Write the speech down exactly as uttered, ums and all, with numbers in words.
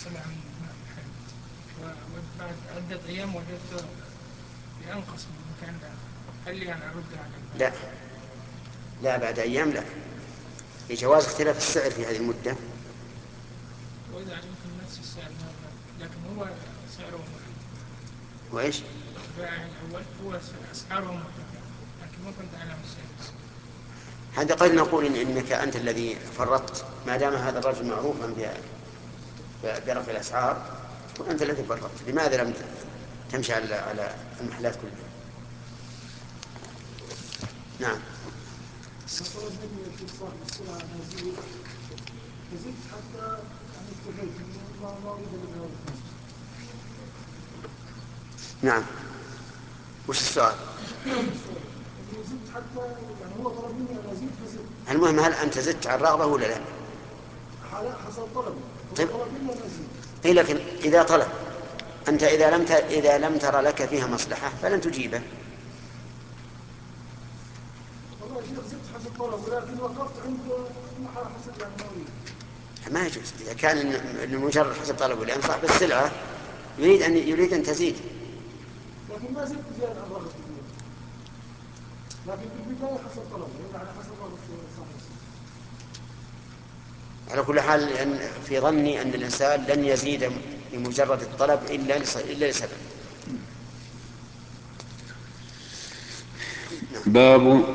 سمع عن ماء الحلب وبعد عدة أيام وجدت بأنقص من المكان ده، هل لي أن أرد على لا لا، بعد أيام لا، لجواز اختلاف السعر في هذه المدة. وإذا يمكن نفس السعر لكن هو سعره مرتفع. وإيش؟ البائع الأول هو أسعاره مرتفعة لكن ما كنت أعلم السعر. هذا قد نقول إن إنك أنت الذي فرطت، ما دام هذا الرجل معروفا برفع الأسعار تكون أنت الذي فرطت. لماذا لم تمشي على على المحلات كلها؟ نعم. طلب مني في صاحب السلعة نزيد نزدت حتى يعني اكتفيت منه، ما ما أريد إلا بهذا الثمن. نعم. وش السؤال؟ يعني زدت حتى يعني هو طلب مني أن أزيد فزدت. المهم هل أنت زدت على الرغبة ولا لا؟ حسب طلبه، هو طيب. طلب مني أن أزيد. إيه لكن إذا طلب أنت، إذا لم إذا لم ترى لك فيها مصلحة فلن تجيبه. والله يا شيخ زدت حسب طلبه لكن وقفت عند حسب يعني ما أريد. ما يجوز إذا كان لمجرد حسب طلبه، لأن صاحب السلعة يريد أن يريد أن تزيد. لكن ما زدت زيادة عن رغبتي فيها، لكن في البداية حسب طلبه يعني حسب رغبة صاحب السلعة. على كل حال، لأن في ظني أن الإنسان لن يزيد لمجرد الطلب إلا إلا لسبب. باب